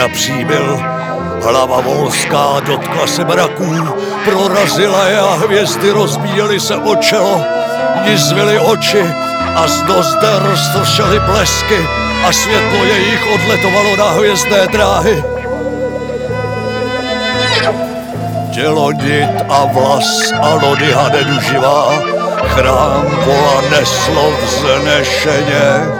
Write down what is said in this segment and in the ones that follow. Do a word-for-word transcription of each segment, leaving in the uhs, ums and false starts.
napřímil. Hlava volská dotkla se mraků, prorazila je a hvězdy rozbíjely se o čelo. Nizvily oči a z nozder roztršely blesky a světlo jejich odletovalo na hvězdné dráhy. Tělo nit a vlas a lodyha neduživá, chrám vola neslo vznešeně.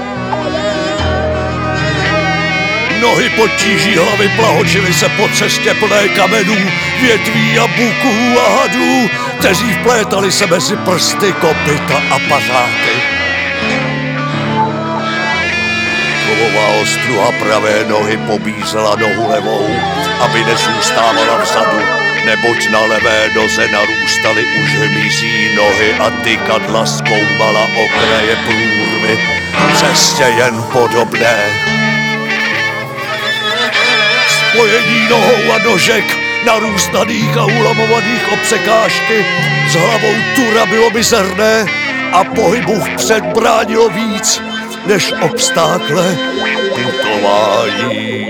Nohy pod tíží hlavy plahočily se po cestě plné kamenů, větví a buků a hadů, kteří vplétali se mezi prsty, kopyta a pařáky. Kovová ostruha pravé nohy pobízela nohu levou, aby nezůstávala vzadu, neboť na levé noze narůstaly už hmyzí nohy a tykadla zkoumala okraje průrvy, cestě jen podobné. Spojení nohou a nožek, narůstaných a ulamovaných o překážky, s hlavou tura bylo mizerné a pohybu vpřed bránilo víc, než obstákle putování.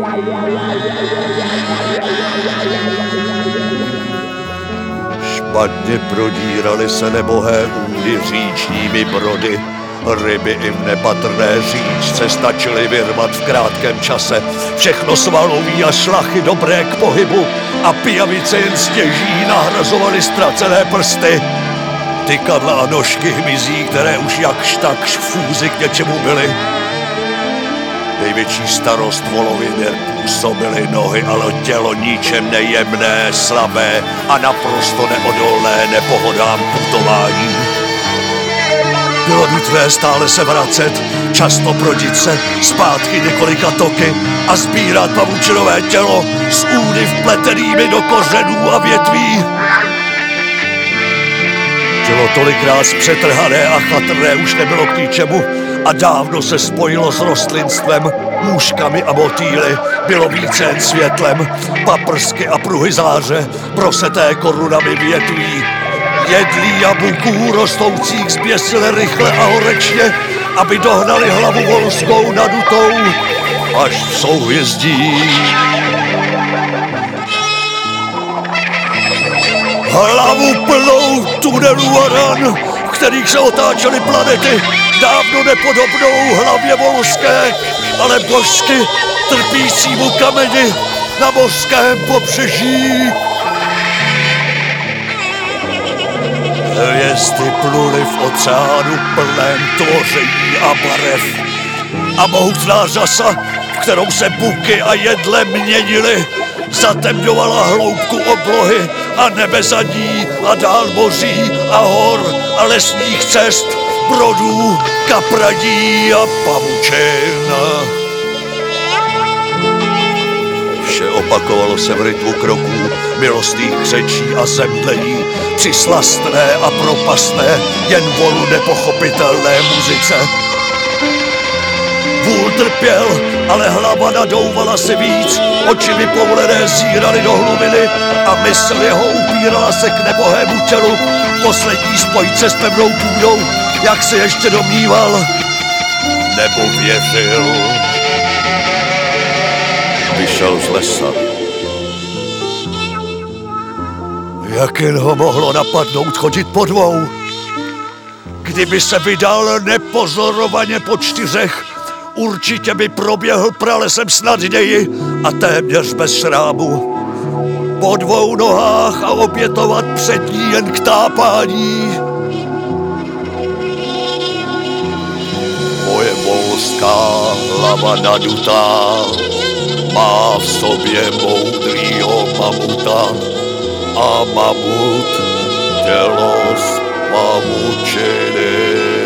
Špatně prodíraly se nebohé údy říčními brody. Ryby i v nepatrné říčce stačily vyrvat v krátkém čase. Všechno svalový a šlachy dobré k pohybu a pijavice jen stěží nahrazovaly ztracené prsty. Tykadla a nožky hmyzí, které už jakž takž v fúzi k něčemu byly. Největší starost volově nepůsobily nohy, ale tělo ničem nejemné, slabé a naprosto neodolné nepohodám putování. Bylo nutné stále se vracet, často prodit se, zpátky několika toky a sbírat pavučinové tělo s údy vpletenými do kořenů a větví. Tělo tolikrát zpřetrhané a chatrné už nebylo k ničemu a dávno se spojilo s rostlinstvem, můžkami a motýly, bylo více jen světlem, paprsky a pruhy záře, proseté korunami větví. Jedlí jabuků rostoucích zběsile rychle a horečně, aby dohnali hlavu volskou nadutou až v souhvězdí. Hlavu plnou tunelů a ran, v kterých se otáčely planety, dávno nepodobnou hlavě volské, ale božsky trpícímu kameni na mořském pobřeží. Hvězdy pluly v oceánu plném tvoření a barev. A mohutná řasa, v kterou se buky a jedle měnily, zatemňovala hloubku oblohy a nebe za ní a dál moří a hor a lesních cest, brodů, kapradí a pavučin. Vše opakovalo se v rytmu kroků, milostných křečí a zemdlení, při slastné a propastné, jen volu nepochopitelné muzice. Vůl trpěl, ale hlava nadouvala se víc, oči vypoulené zíraly do hlubiny a mysl jeho upírala se k nebohému tělu, poslední spojce s pevnou půdou, jak se ještě domníval, nebo věřil. Vyšel z lesa. Jak jen ho mohlo napadnout chodit po dvou? Kdyby se vydal nepozorovaně po čtyřech, určitě by proběhl pralesem snadněji a téměř bez šrámu. Po dvou nohách a obětovat přední jen k tápání. Moje volská hlava nadutá má v sobě moudrýho mamuta a mamut tělo z pavučiny.